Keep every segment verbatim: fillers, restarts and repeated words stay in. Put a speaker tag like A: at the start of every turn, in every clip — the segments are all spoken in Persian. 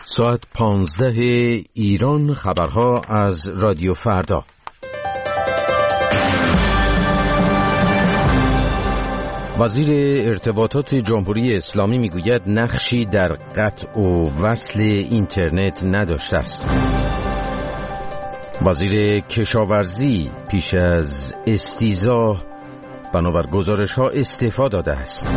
A: ساعت پانزده ایران، خبرها از رادیو فردا. وزیر ارتباطات جمهوری اسلامی میگوید نقشی در قطع و وصل اینترنت نداشته است. وزیر کشاورزی پیش از استیضاح بنابر گزارش‌ها استعفا داده است.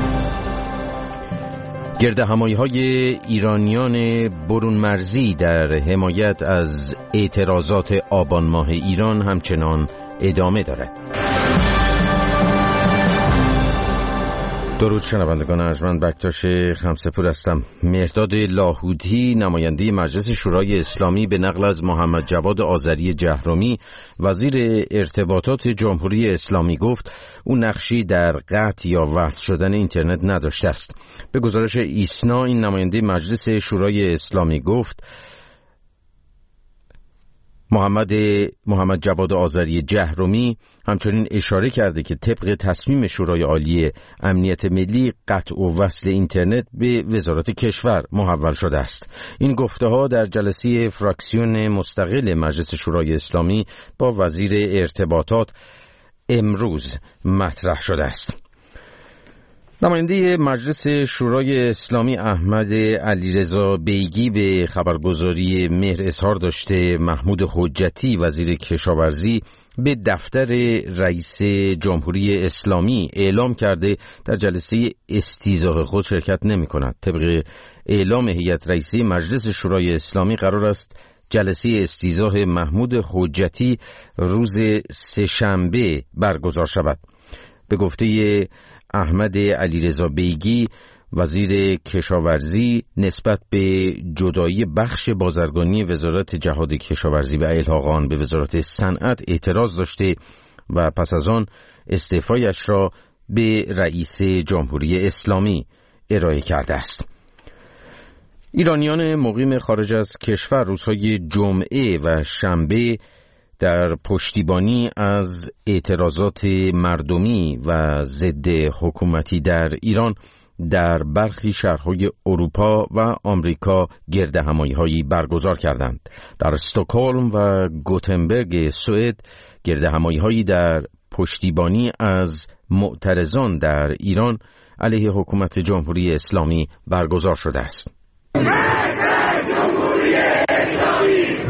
A: گردهمایی‌های ایرانیان برون مرزی در حمایت از اعتراضات آبان ماه ایران همچنان ادامه دارد. درود شنوندگان ارجمند، بکتاش خمسپور هستم. مهرداد لاهوتی، نماینده مجلس شورای اسلامی، به نقل از محمد جواد آذری جهرمی وزیر ارتباطات جمهوری اسلامی گفت او نقشی در قطع یا وصل شدن اینترنت نداشته است. به گزارش ایسنا، این نماینده مجلس شورای اسلامی گفت محمد محمد جواد آذری جهرمی همچنین اشاره کرده که طبق تصمیم شورای عالی امنیت ملی قطع و وصل اینترنت به وزارت کشور محول شده است. این گفته‌ها در جلسه فراکسیون مستقل مجلس شورای اسلامی با وزیر ارتباطات امروز مطرح شده است. نماینده مجلس شورای اسلامی احمد علیرضا بیگی به خبرگزاری مهر اظهار داشته محمود حجتی وزیر کشاورزی به دفتر رئیس جمهوری اسلامی اعلام کرده در جلسه استیضاح خود شرکت نمی کند. طبق اعلام هیئت رئیسه مجلس شورای اسلامی قرار است جلسه استیضاح محمود حجتی روز سه‌شنبه برگزار شود. به گفته احمد علیرضا بیگی وزیر کشاورزی نسبت به جدایی بخش بازرگانی وزارت جهاد کشاورزی و الحاق آن به وزارت صنعت اعتراض داشته و پس از آن استعفایش را به رئیس جمهوری اسلامی ارائه کرده است. ایرانیان مقیم خارج از کشور روزهای جمعه و شنبه در پشتیبانی از اعتراضات مردمی و ضد حکومتی در ایران در برخی شهرهای اروپا و آمریکا گردهمایی‌هایی برگزار کردند. در استکهلم و گوتنبرگ سوئد گردهمایی‌هایی در پشتیبانی از معترضان در ایران علیه حکومت جمهوری اسلامی برگزار شده است. جمهوری اسلامی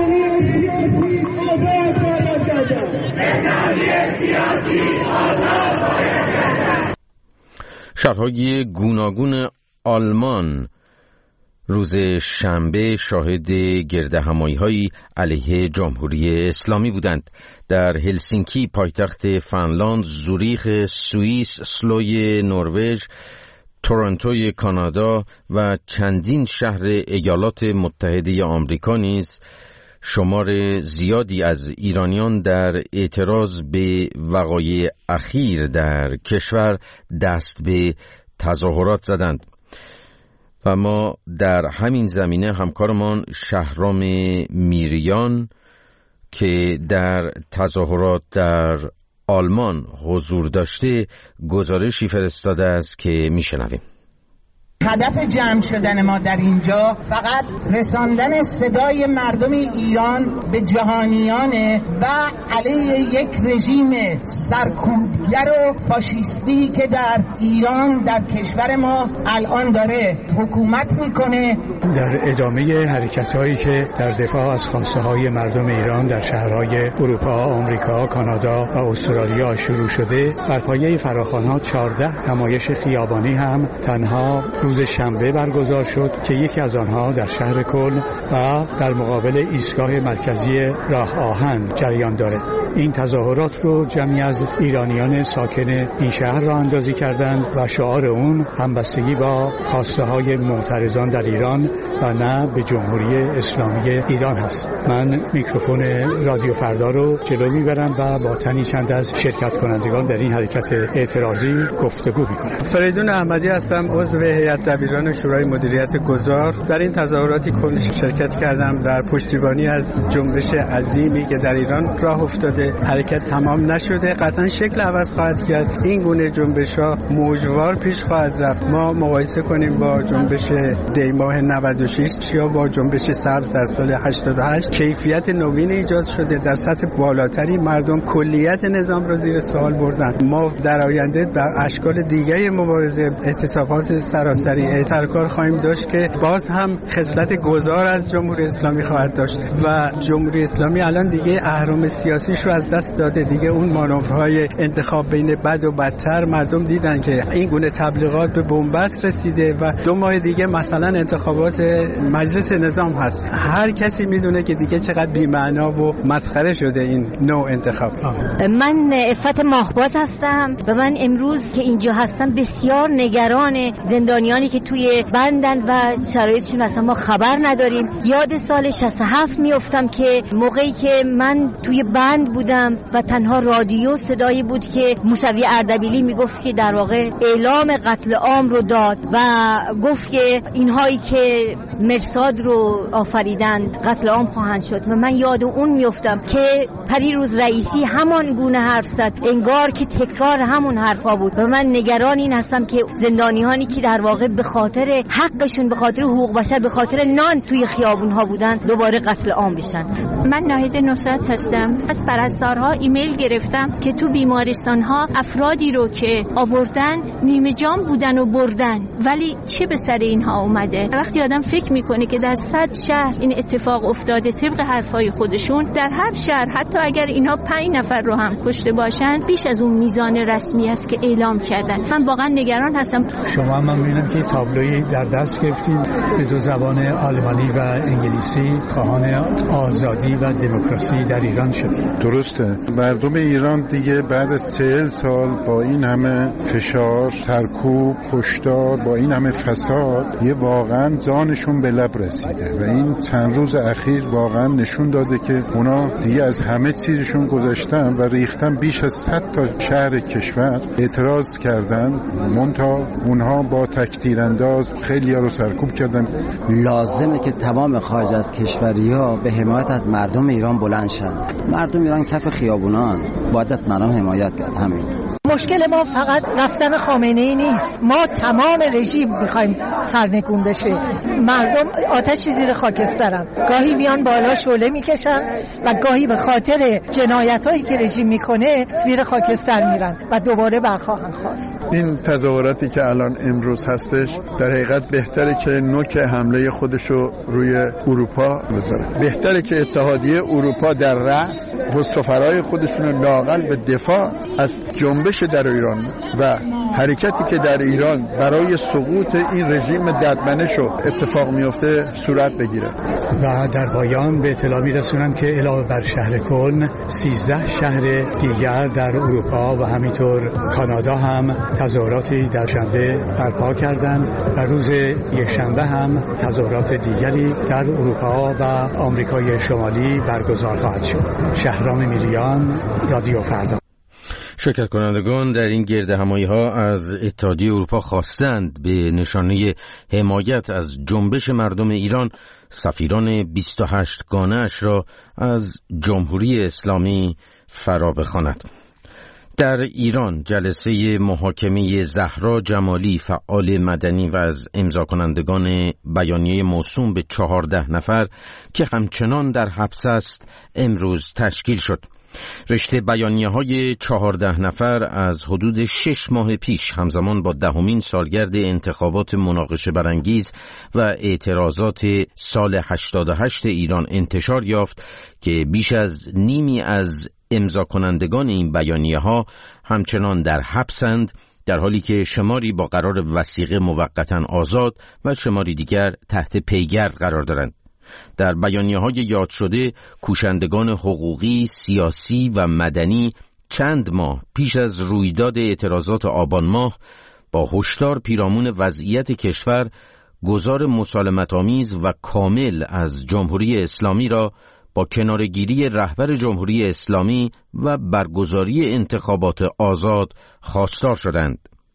A: شهرهای گوناگون آلمان روز شنبه شاهد گردهمایی‌هایی علیه جمهوری اسلامی بودند. در هلسینکی پایتخت فنلاند، زوریخ سوئیس، اسلوی نروژ، تورنتوی کانادا و چندین شهر ایالات متحده آمریکا نیز شمار زیادی از ایرانیان در اعتراض به وقایع اخیر در کشور دست به تظاهرات زدند و ما در همین زمینه همکارمان شهرام میریان که در تظاهرات در آلمان حضور داشته گزارشی فرستاده است که میشنویم.
B: هدف جمع شدن ما در اینجا فقط رساندن صدای مردم ایران به جهانیانه و علیه یک رژیم سرکوبگر و فاشیستی که در ایران در کشور ما الان داره حکومت میکنه.
C: در ادامه حرکت‌هایی که در دفاع از خواسته‌های مردم ایران در شهرهای اروپا، آمریکا، کانادا و استرالیا شروع شده، بر پایه فراخوان‌ها چهارده نمایش خیابانی هم تنها روز شنبه برگزار شد که یکی از آنها در شهر کلن و در مقابل ایستگاه مرکزی راه آهن جریان دارد. این تظاهرات رو جمعی از ایرانیان ساکن این شهر را اندازی کردند و شعار اون همبستگی با خواسته های معترضان در ایران و نه به جمهوری اسلامی ایران هست. من میکروفون رادیو فردا رو جلو میبرم و با تنی چند از شرکت کنندگان در این حرکت اعتراضی گفتگو میکنم.
D: فریدون احمدی هستم، عضو هیئت
C: دبیران شورای مدیریت گذار در این تظاهراتی شرکت کردم در پشتیبانی از جنبش عظیمی که در ایران راه افتاده. حرکت تمام نشده، قطعا شکل عوض خواهد کرد. این گونه جنبش‌ها موجوار پیش خواهد رفت. ما مقایسه کنیم با جنبش دیماه نود و شش یا با جنبش سبز در سال هشتاد و هشت، کیفیت نوین ایجاد شده. در سطح بالاتری مردم کلیت نظام را زیر سوال بردن. ما در آینده بر اشکال دیگه مبارزه، اعتصابات سراسری ترکار خواهیم داشت که باز هم خصلت گذار از جمهوری اسلامی خواهد داشت و جمهوری اسلامی الان دیگه اهرم سیاسیش رو از دست داده. دیگه اون مانورهای انتخاب بین بد و بدتر مردم دیدن که این گونه تبلیغات به بنبست رسیده و دو ماه دیگه مثلا انتخابات مجلس نظام هست. هر کسی میدونه که دیگه چقدر بی‌معنا و مسخره شده این نوع انتخاب.
D: من عفت ماهباز هستم و من امروز که اینجا هستم بسیار نگران زندانیانی که توی بندن و شرایطشون اصلا ما خبر نداریم. یاد سال شصت و هفت میافتم که موقعی که من توی بند بودم و تنها رادیو صدایی بود که موسوی اردبیلی میگفت که در واقع اعلام قتل عام رو داد و گفت که اینهایی که مرصاد رو آفریدن قتل عام خواهند شد و من یاد اون میافتم که پریروز رئیسی همان گونه حرف زد، انگار که تکرار همون حرفا بود و من نگران این هستم که زندانیانی که در واقع به خاطر حقشون، به خاطر حقوق بشر، به خاطر نان توی خیابون‌ها بودن دوباره قتل عام بشن.
E: من ناهید نصرت هستم. از پرستارها ایمیل گرفتم که تو بیمارستان‌ها افرادی رو که آوردن نیمه جان بودن و بردن، ولی چه به سر اینها اومده؟ وقتی آدم فکر میکنه که در صد شهر این اتفاق افتاده طبق حرفای خودشون، در هر شهر حتی اگر اینها پنج نفر رو هم کشته باشن بیش از اون میزان رسمی است که اعلام کردن. من واقعا نگران هستم.
C: شما من میبینم که تابلوی در دست گرفتید به دو زبان آلمانی و انگلیسی، خواهان آزادی و دموکراسی در ایران شدید.
F: درسته. مردم ایران دیگه بعد از چهل سال با این همه فشار، سرکوب، کشتار، با این همه فساد یه واقعا جانشون به لب رسیده و این چند روز اخیر واقعا نشون داده که اونا دیگه از همه چیزشون گذشتن و ریختن. بیش از صد تا شهر کشور اعتراض کردن، منتها اونها با تک‌تیرانداز خیلی ها رو سرکوب کردن.
G: لازمه که تمام خارج از کشوری‌ها به حمایت از مردم ایران بلند شن. مردم ایران کف خیابونان باید از مردم حمایت کرد. همین
H: مشکل ما فقط رفتن خامنه‌ای نیست، ما تمام رژیم می‌خوایم سرنگون بشه. مردم آتشی زیر خاکسترن، گاهی بیان بالا شعله میکشن و گاهی به خاطر جنایتایی که رژیم میکنه زیر خاکستر میرن و دوباره برخواهند خواست.
I: این تظاهراتی که الان امروز هستش در حقیقت بهتره که نوک حمله خودشو روی اروپا بذاره. بهتره که اتحادیه اروپا در رأس و سفرای خودشون رو لااقل به دفاع از جنبش در ایران و حرکتی که در ایران برای سقوط این رژیم ددمنش اتفاق میفته صورت بگیره.
C: و در پایان به اطلاع میرسونم که علاوه بر شهر کلن سیزده شهر دیگر در اروپا و همینطور کانادا هم تظاهراتی در شنبه برپا کردند و روز یکشنبه هم تظاهرات دیگری در اروپا و آمریکای شمالی برگزار خواهد شد. شهرام میریان، رادیو فردا.
A: شرکت کنندگان در این گردهمایی‌ها از اتحادیه اروپا خواستند به نشانه حمایت از جنبش مردم ایران سفیران بیست و هشت گانه‌اش را از جمهوری اسلامی فرا بخواند. در ایران جلسه محاکمه زهرا جمالی فعال مدنی و از امضا کنندگان بیانیه موسوم به چهارده نفر که همچنان در حبس است امروز تشکیل شد. رشته بیانیه‌های چهارده نفر از حدود شش ماه پیش همزمان با دهمین سالگرد انتخابات مناقشه برانگیز و اعتراضات سال هشتاد و هشت ایران انتشار یافت که بیش از نیمی از امضا کنندگان این بیانیه‌ها همچنان در حبسند، در حالی که شماری با قرار وثیقه موقتاً آزاد و شماری دیگر تحت پیگرد قرار دارند. در بیانیه‌های یاد شده کوشندگان حقوقی، سیاسی و مدنی چند ماه پیش از رویداد اعتراضات آبان ماه با هشدار پیرامون وضعیت کشور گزار مسالمت‌آمیز و کامل از جمهوری اسلامی را با کنارگیری رهبر جمهوری اسلامی و برگزاری انتخابات آزاد خواستار شدند.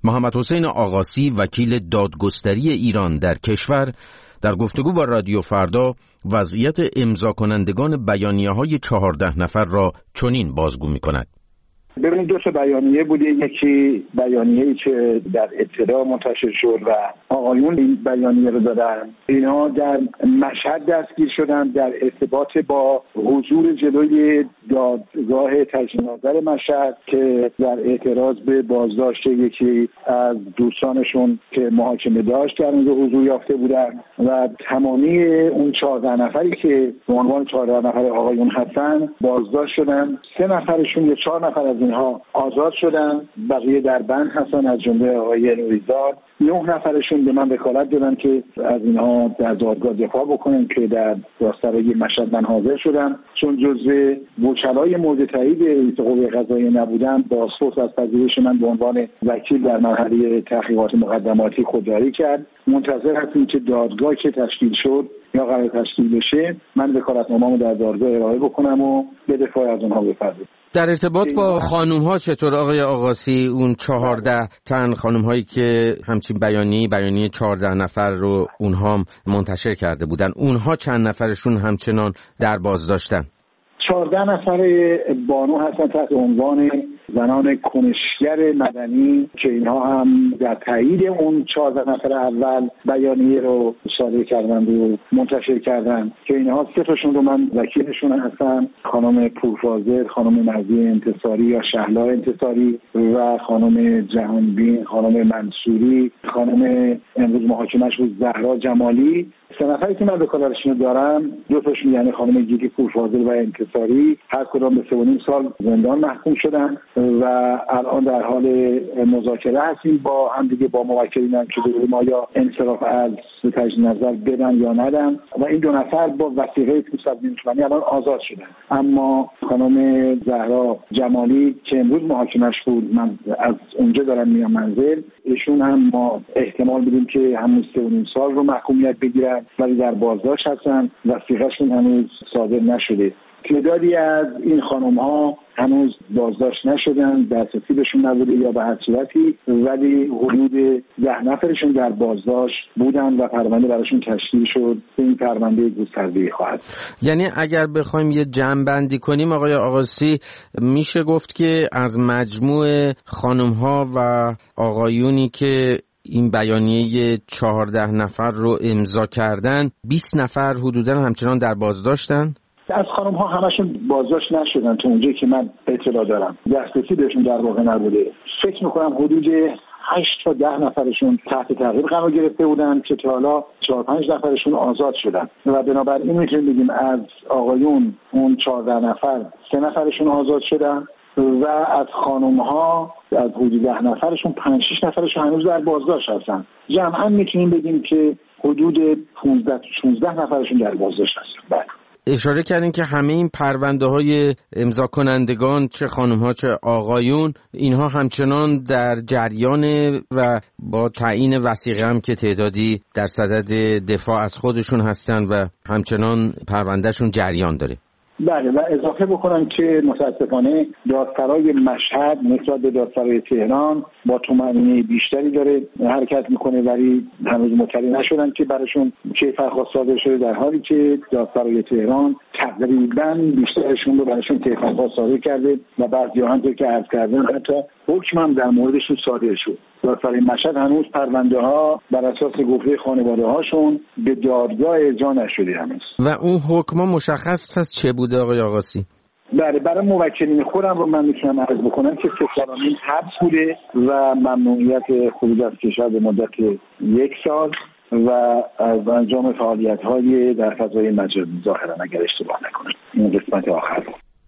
A: محمد حسین آغاسی وکیل دادگستری ایران در کشور در گفتگو با رادیو فردا وضعیت امضا کنندگان بیانیه‌های چهارده نفر را چنین بازگو می‌کند.
J: ببینید دو تا بیانیه بوده، یکی بیانیه‌ای که در اطلاع منتشر شد و آقایون این بیانیه رو دادن. اینها در مشهد دستگیر شدن در ارتباط با حضور جلوی دادگاه تجدید نظر مشهد که در اعتراض به بازداشت یکی از دوستانشون که محاکمه داشت در اونجا حضور یافته بودن و تمامی اون چهارده نفری که به عنوان چهارده نفر آقایون هستن بازداشت شدن. سه نفرشون یا چهار نفر از اینها آزاد شدن، بقیه در بند هستن از جمله آقای نوریزاد. نه نفرشون به من وکالت دادن که از اینها در دادگاه دفاع بکنن که در دادسرای مشهد من حاضر شدم، چون جزء وکلای مورد تایید رئیس قوه قضاییه نبودن. بازپرس از پذیرش من به عنوان وکیل در مرحله تحقیقات مقدماتی خودداری کرد. منتظر هستیم که دادگاه که تشکیل شد یا قرار تشکیل بشه من وکالتنامه‌مو در دادگاه ارائه بکنم و به دفاع از اونها بپردازم.
A: در ارتباط با خانوم ها چطور آقای آغاسی؟ اون چهارده تن خانوم هایی که همچین بیانیه بیانیه چهارده نفر رو اونها منتشر کرده بودن، اونها چند نفرشون همچنان در بازداشتن؟
J: چهارده نفر بانو هستن تحت عنوان زنان کنشگر مدنی که اینها هم در تایید اون چهارده نفر اول بیانیه رو صادر کردن و منتشر کردن که اینها سه تاشون رو من وکیلشون هستم، خانم پورفاضل، خانم مهدی انتصاری یا شهلا انتصاری و خانم جهانبین، خانم منصوری، خانم امروز محاکمه‌اش بود زهرا جمالی. سه نفری که من وکالتشون دارم، دو تاشون یعنی خانم گیتی پورفاضل و انتصاری هر کدام به سه و نیم سال زندان محکوم شدن و الان در حال مذاکره هستیم با هم دیگه با موکلینم که بگیم آیا انصراف از تجدید نظر بدن یا ندن و این دو نفر با وثیقه پانصد میلیون تومانی الان آزاد شدن. اما خانم زهرا جمالی که امروز محاکمه‌اش بود، من از اونجا دارم میام منزل، ایشون هم ما احتمال بدیم که همون سه و نیم سال رو محکومیت بگیرن ولی در بازداشت هستن، وثیقه‌شون هنوز صادر نشده. تعدادی از این خانم ها هنوز بازداشت نشدن، دسترسی بهشون نبوده یا به هر صورتی، ولی حدود ده نفرشون در بازداشت بودن و پرونده براشون تشکیل شد. این پرونده گسترده‌ای خواهد.
A: یعنی اگر بخوایم یه جمع‌بندی کنیم آقای آغاسی، میشه گفت که از مجموع خانم ها و آقایونی که این بیانیه چهارده نفر رو امضا کردن، بیست نفر حدوداً همچنان در بازداشتن؟
J: از خانم ها همشون بازداشت نشدن تا اونجایی که من اطلاع دارم، دسترسی بهشون در واقع نبوده. فکر میکنم حدود هشت تا ده نفرشون تحت تعقیب قرار گرفته بودن که تا حالا چهار پنج نفرشون آزاد شدن و بنابراین میتونیم بگیم از آقایون اون چهارده نفر سه نفرشون آزاد شدن و از خانم ها از حدود ده نفرشون پنج شش نفرشون هنوز در بازداشت هستن. جمعا میتونیم بگیم که حدود پانزده شانزده نفرشون در بازداشت هستن. بله.
A: اشاره کردین که همه این پرونده های امضا کنندگان چه خانم ها چه آقایون اینها همچنان در جریان و با تعیین وثیقه هم که تعدادی در صدد دفاع از خودشون هستن و همچنان پروندهشون جریان داره.
J: بله و اضافه بکنم که متاسفانه دادسرای مشهد نسبت به دادسرای تهران با تومنینه بیشتری داره حرکت میکنه ولی هنوز مطلع نشدن که براشون کیفرخواست صادر شده، در حالی که دادسرای تهران تقریبا بیشترشون رو براشون کیفرخواست صادر کرده و بعضی‌ها هم که عرض کردن حتی حکم هم در موردشون صادر شد. دادسرای مشهد هنوز پرونده ها بر اساس گفته خانواده هاشون به دادگاه ارجاع نشده هنوز.
A: و اون حکم مشخص هست چه بوده آقای آغاسی؟
J: بله، برای موکلین خودم رو من میتونم عرض بکنم که سه سال و نیم حبس بوده و ممنوعیت خروج از کشور به مدت یک سال و از انجام فعالیت‌های در فضای مجازی ظاهرا اگر اشتباه نکنم. این قسمت آخر.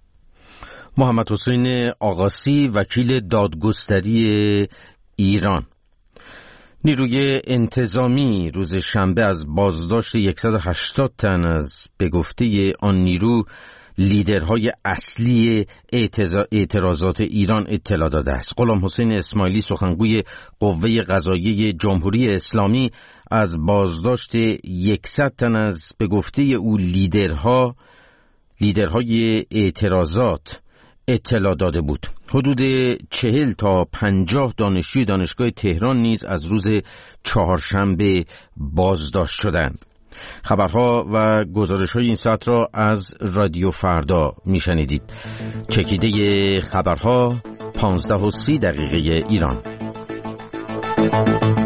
A: محمد حسین آغاسی وکیل دادگستری ایران. نیروی انتظامی روز شنبه از بازداشت صد و هشتاد تن از به گفته آن نیرو لیدرهای اصلی اعتراضات ایران اطلاع داده است. غلام حسین اسماعیلی سخنگوی قوه قضاییه جمهوری اسلامی از بازداشت صد تن از به گفته او لیدرها لیدرهای اعتراضات اطلاع داده بود. حدود چهل تا پنجاه دانشجوی دانشگاه تهران نیز از روز چهارشنبه بازداشت شدند. خبرها و گزارش‌های این ساعت را از رادیو فردا میشنیدید. چکیده خبرها پانزده و سی دقیقه ایران.